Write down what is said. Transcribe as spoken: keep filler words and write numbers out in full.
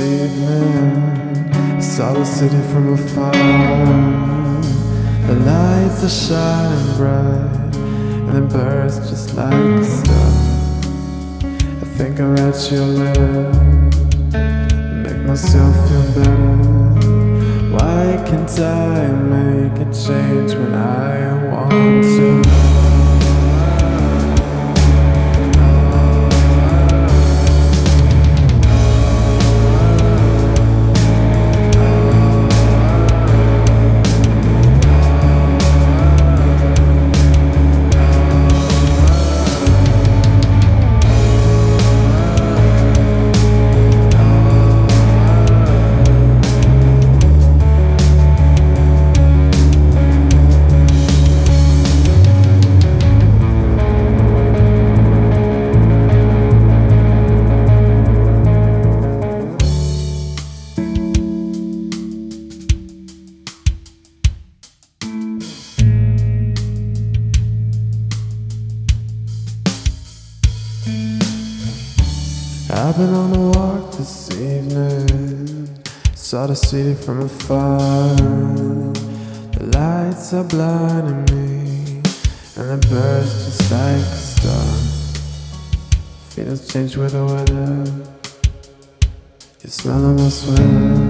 evening, I saw the city from afar. The lights are shining bright, and the birds just like the stars. I think I write you a letter, make myself feel better. Why can't I make a change when I want to? I've been on a walk this evening, saw the city from afar. The lights are blinding me, and the birds just like a star. Feelings change with the weather, you smell on my sweater.